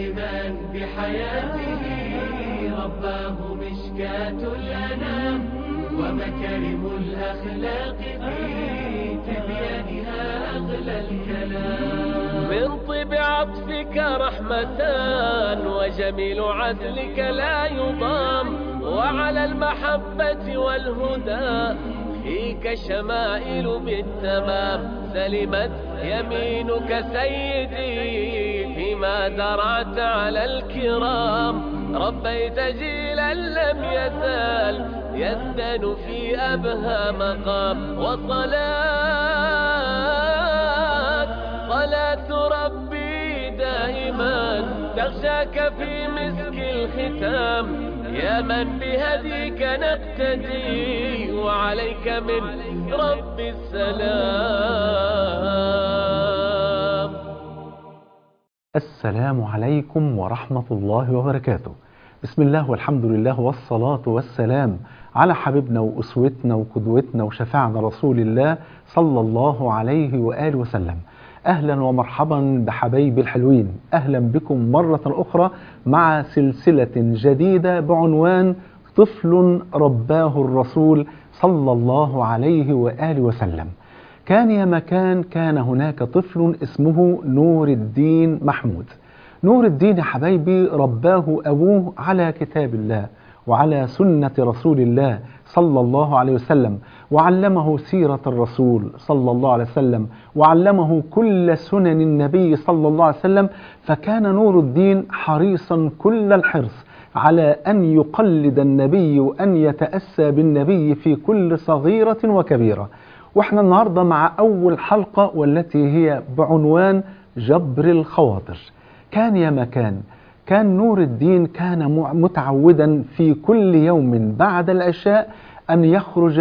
دائما بحياته، رباه مشكاة الأنام ومكارم الأخلاق في تبيانها أغلى الكلام. من طيب عطفك رحمتان وجميل عدلك لا يضام، وعلى المحبة والهدى فيك شمائل بالتمام. سلمت يمينك سيدي فيما درعت على الكرام، ربيت جيلا لم يزال يزدن في أبهى مقام. صلاة ربي دائما تغشاك في مسك الختام، يا من بهديك نقتدي وعليك من رب السلام. السلام عليكم ورحمة الله وبركاته. بسم الله والحمد لله والصلاة والسلام على حبيبنا وأسوتنا وقدوتنا وشفاعنا رسول الله صلى الله عليه وآله وسلم. أهلا ومرحبا بحبايبي الحلوين، أهلا بكم مرة أخرى مع سلسلة جديدة بعنوان طفل رباه الرسول صلى الله عليه وآله وسلم. كان يا مكان كان هناك طفل اسمه نور الدين محمود. نور الدين يا حبايبي رباه أبوه على كتاب الله وعلى سنة رسول الله صلى الله عليه وسلم، وعلمه سيرة الرسول صلى الله عليه وسلم، وعلمه كل سنن النبي صلى الله عليه وسلم. فكان نور الدين حريصا كل الحرص على أن يقلد النبي وأن يتأسى بالنبي في كل صغيرة وكبيرة. واحنا النهاردة مع أول حلقة والتي هي بعنوان جبر الخواطر. كان يا مكان كان نور الدين كان متعودا في كل يوم بعد العشاء أن يخرج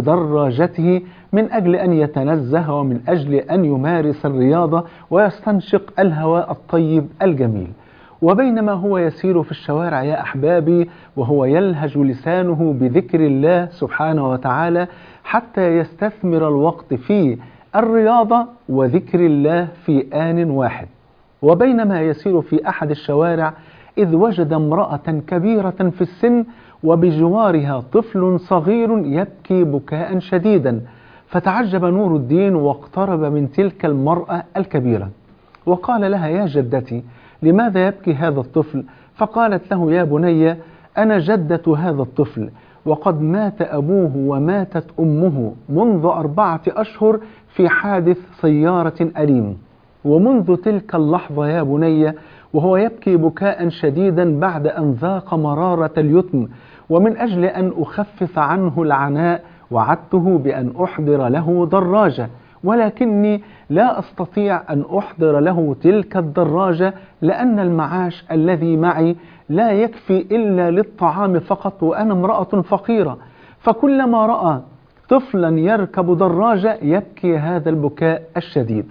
بدراجته من أجل أن يتنزه ومن أجل أن يمارس الرياضة ويستنشق الهواء الطيب الجميل. وبينما هو يسير في الشوارع يا أحبابي وهو يلهج لسانه بذكر الله سبحانه وتعالى حتى يستثمر الوقت في الرياضة وذكر الله في آن واحد. وبينما يسير في أحد الشوارع إذ وجد امرأة كبيرة في السن وبجوارها طفل صغير يبكي بكاء شديدا. فتعجب نور الدين واقترب من تلك المرأة الكبيرة وقال لها: يا جدتي، لماذا يبكي هذا الطفل؟ فقالت له: يا بني، أنا جدة هذا الطفل، وقد مات أبوه وماتت أمه منذ 4 أشهر في حادث سيارة أليم. ومنذ تلك اللحظة يا بني وهو يبكي بكاء شديدا بعد أن ذاق مرارة اليتم، ومن أجل أن أخفف عنه العناء وعدته بأن أحضر له دراجة، ولكني لا أستطيع أن أحضر له تلك الدراجة لأن المعاش الذي معي لا يكفي إلا للطعام فقط، وأنا امرأة فقيرة. فكلما رأى طفلا يركب دراجة يبكي هذا البكاء الشديد.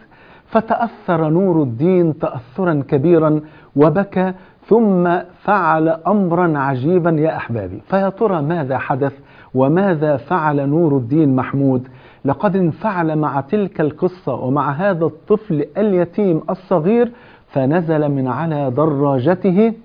فتأثر نور الدين تأثرا كبيرا وبكى، ثم فعل أمرا عجيبا يا أحبابي. فيا ترى ماذا حدث وماذا فعل نور الدين محمود؟ لقد انفعل مع تلك القصة ومع هذا الطفل اليتيم الصغير، فنزل من على دراجته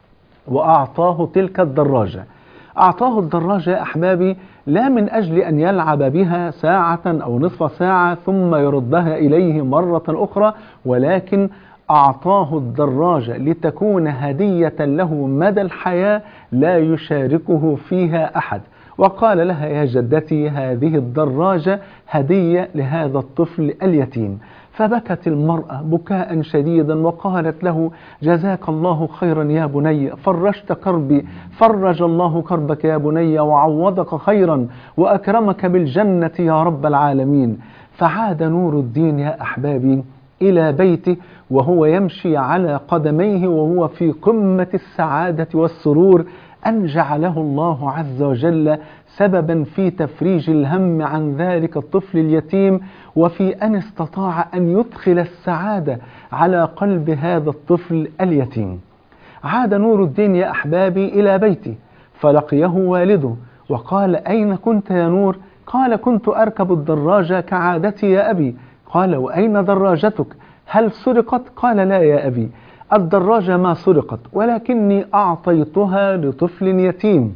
وأعطاه تلك الدراجة. أعطاه الدراجة يا أحبابي لا من أجل أن يلعب بها ساعة أو نصف ساعة ثم يردها إليه مرة أخرى، ولكن أعطاه الدراجة لتكون هدية له مدى الحياة لا يشاركه فيها أحد. وقال لها: يا جدتي، هذه الدراجة هدية لهذا الطفل اليتيم. فبكت المرأة بكاء شديدا وقالت له: جزاك الله خيرا يا بني، فرجت كربي، فرج الله كربك يا بني وعوضك خيرا وأكرمك بالجنة يا رب العالمين. فعاد نور الدين يا أحبابي إلى بيته وهو يمشي على قدميه وهو في قمة السعادة والسرور أن جعله الله عز وجل سببا في تفريج الهم عن ذلك الطفل اليتيم، وفي أن استطاع أن يدخل السعادة على قلب هذا الطفل اليتيم. عاد نور الدين يا أحبابي إلى بيته فلقيه والده وقال: أين كنت يا نور؟ قال: كنت أركب الدراجة كعادتي يا أبي. قال: وأين دراجتك؟ هل سرقت؟ قال: لا يا أبي، الدراجة ما سرقت ولكني أعطيتها لطفل يتيم.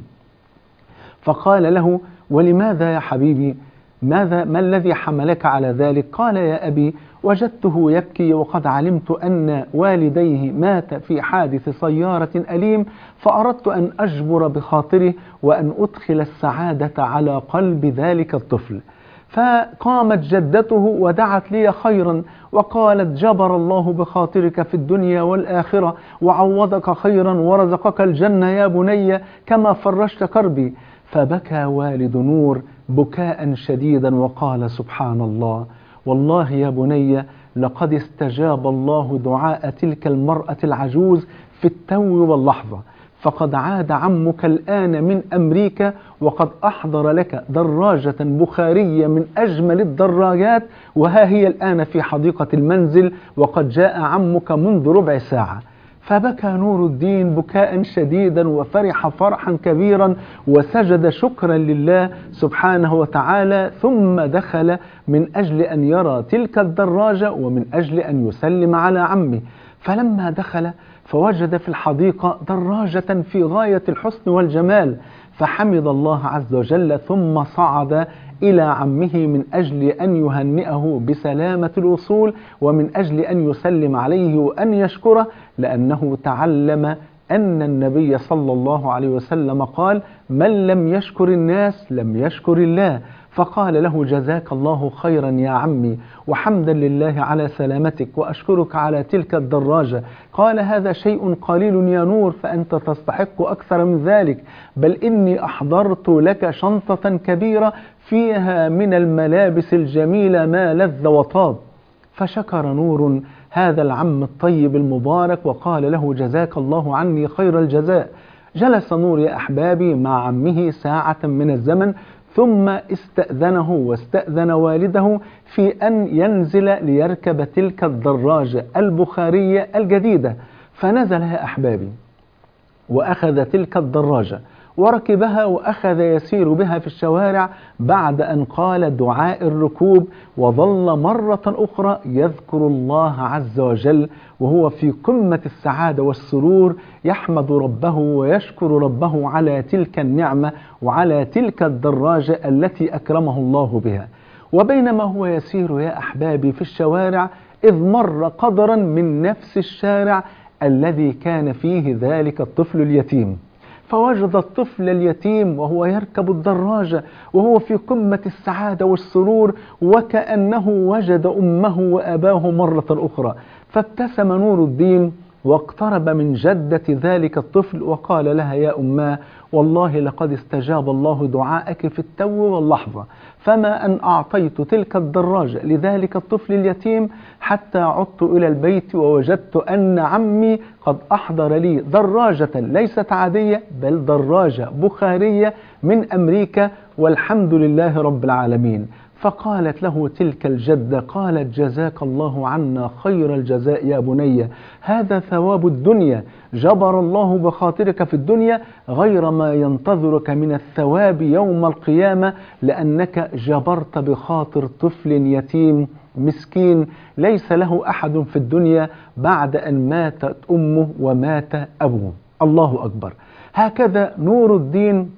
فقال له: ولماذا يا حبيبي؟ ما الذي حملك على ذلك؟ قال: يا أبي، وجدته يبكي وقد علمت أن والديه مات في حادث سيارة أليم، فأردت أن أجبر بخاطره وأن أدخل السعادة على قلب ذلك الطفل. فقامت جدته ودعت لي خيرا وقالت: جبر الله بخاطرك في الدنيا والآخرة وعوضك خيرا ورزقك الجنة يا بني كما فرجت كربي. فبكى والد نور بكاء شديدا وقال: سبحان الله، والله يا بني لقد استجاب الله دعاء تلك المرأة العجوز في التو واللحظة، فقد عاد عمك الآن من أمريكا وقد أحضر لك دراجة بخارية من أجمل الدراجات، وها هي الآن في حديقة المنزل وقد جاء عمك منذ ربع ساعة. فبكى نور الدين بكاء شديدا وفرح فرحا كبيرا وسجد شكرا لله سبحانه وتعالى، ثم دخل من أجل أن يرى تلك الدراجة ومن أجل أن يسلم على عمه. فلما دخل فوجد في الحديقة دراجة في غاية الحسن والجمال، فحمد الله عز وجل ثم صعد إلى عمه من أجل أن يهنئه بسلامة الوصول ومن أجل أن يسلم عليه وأن يشكره، لأنه تعلم أن النبي صلى الله عليه وسلم قال: من لم يشكر الناس لم يشكر الله. فقال له: جزاك الله خيرا يا عمي، وحمدا لله على سلامتك، وأشكرك على تلك الدراجة. قال: هذا شيء قليل يا نور، فأنت تستحق أكثر من ذلك، بل إني أحضرت لك شنطة كبيرة فيها من الملابس الجميلة ما لذ وطاب. فشكر نور هذا العم الطيب المبارك وقال له: جزاك الله عني خير الجزاء. جلس نور يا أحبابي مع عمه ساعة من الزمن، ثم استأذنه واستأذن والده في أن ينزل ليركب تلك الدراجة البخارية الجديدة. فنزل يا أحبابي وأخذ تلك الدراجة وركبها وأخذ يسير بها في الشوارع بعد أن قال دعاء الركوب، وظل مرة أخرى يذكر الله عز وجل وهو في قمة السعادة والسرور، يحمد ربه ويشكر ربه على تلك النعمة وعلى تلك الدراجة التي أكرمه الله بها. وبينما هو يسير يا أحبابي في الشوارع إذ مر قدرا من نفس الشارع الذي كان فيه ذلك الطفل اليتيم، فوجد الطفل اليتيم وهو يركب الدراجة وهو في قمة السعادة والسرور وكأنه وجد أمه وأباه مرة أخرى. فابتسم نور الدين واقترب من جدة ذلك الطفل وقال لها: يا أماه، والله لقد استجاب الله دعاءك في التو واللحظة، فما أن أعطيت تلك الدراجة لذلك الطفل اليتيم حتى عدت إلى البيت ووجدت أن عمي قد أحضر لي دراجة ليست عادية بل دراجة بخارية من أمريكا، والحمد لله رب العالمين. فقالت له تلك الجدة، قالت: جزاك الله عنا خير الجزاء يا بني، هذا ثواب الدنيا، جبر الله بخاطرك في الدنيا غير ما ينتظرك من الثواب يوم القيامة، لأنك جبرت بخاطر طفل يتيم مسكين ليس له أحد في الدنيا بعد أن ماتت أمه ومات أبوه. الله أكبر. هكذا نور الدين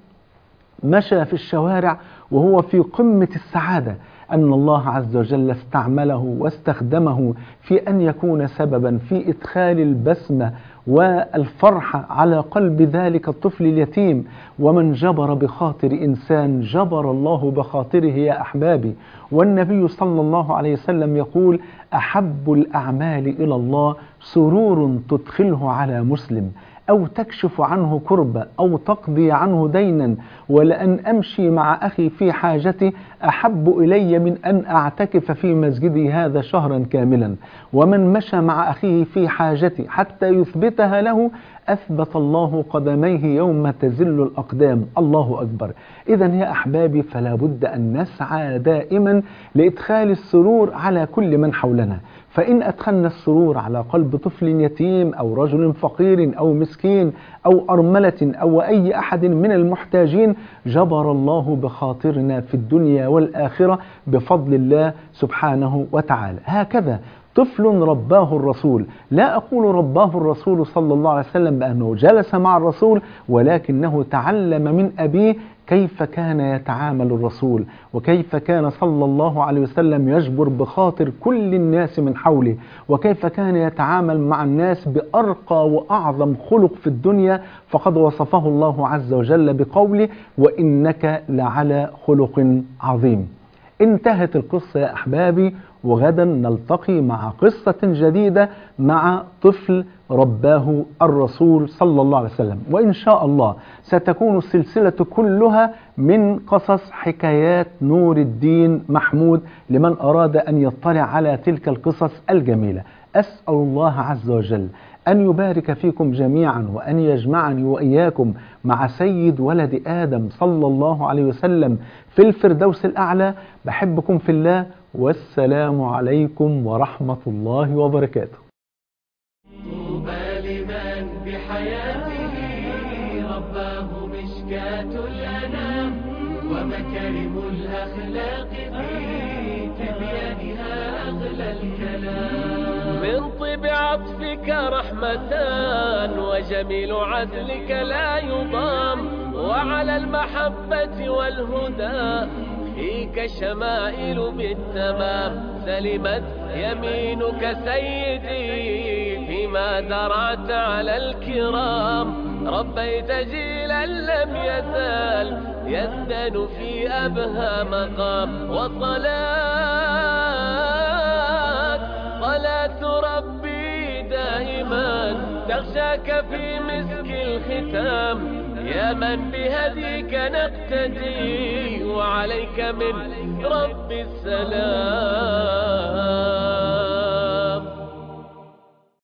مشى في الشوارع وهو في قمة السعادة أن الله عز وجل استعمله واستخدمه في أن يكون سببا في إدخال البسمة والفرحة على قلب ذلك الطفل اليتيم. ومن جبر بخاطر إنسان جبر الله بخاطره يا أحبابي. والنبي صلى الله عليه وسلم يقول: أحب الأعمال إلى الله سرور تدخله على مسلم، أو تكشف عنه كربة، أو تقضي عنه دينا، ولأن أمشي مع أخي في حاجتي أحب إلي من أن أعتكف في مسجدي هذا شهرا كاملا. ومن مشى مع أخيه في حاجتي حتى يثبتها له أثبت الله قدميه يوم تزل الأقدام. الله أكبر. إذن يا أحبابي فلا بد أن نسعى دائما لإدخال السرور على كل من حولنا. فإن أدخلنا السرور على قلب طفل يتيم أو رجل فقير أو مسكين أو أرملة أو أي أحد من المحتاجين جبر الله بخاطرنا في الدنيا والآخرة بفضل الله سبحانه وتعالى. هكذا طفل رباه الرسول. لا أقول رباه الرسول صلى الله عليه وسلم بأنه جلس مع الرسول، ولكنه تعلم من أبيه كيف كان يتعامل الرسول، وكيف كان صلى الله عليه وسلم يجبر بخاطر كل الناس من حوله، وكيف كان يتعامل مع الناس بأرقى وأعظم خلق في الدنيا. فقد وصفه الله عز وجل بقوله: وإنك لعلى خلق عظيم. انتهت القصة يا أحبابي، وغدا نلتقي مع قصة جديدة مع طفل رباه الرسول صلى الله عليه وسلم. وإن شاء الله ستكون السلسلة كلها من قصص حكايات نور الدين محمود لمن أراد أن يطلع على تلك القصص الجميلة. أسأل الله عز وجل أن يبارك فيكم جميعا، وأن يجمعني وإياكم مع سيد ولد آدم صلى الله عليه وسلم في الفردوس الأعلى. بحبكم في الله، والسلام عليكم ورحمة الله وبركاته. طوبى لمن بحياته رباه مشكاة الأنام، ومكارم الأخلاق في تبيانها أغلى الكلام. من طيب عطفك رحمتان، وجميل عدلك لا يضام، وعلى المحبة والهدى فيك شمائل بالتمام. سلمت يمينك سيدي فيما درعت على الكرام، ربيت جيلا لم يزال يزدن في أبهى مقام. صلاة ربي دائما تغشاك في مسك الختام، يا من بهديك نقتدي وعليك من رب السلام.